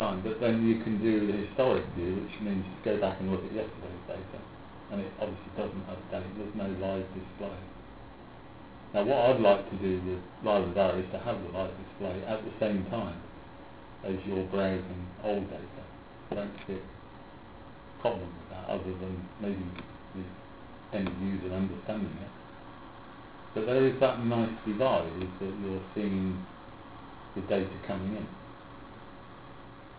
time, but then you can do the historic view, which means you go back and look at yesterday's data, and it obviously doesn't update. There's no live display. Now, what I'd like to do with Live Without is to have the live display at the same time as you're browsing old data. I don't see a problem with that, other than maybe the end user understanding it. But there is that nice divide, is that you're seeing the data coming in.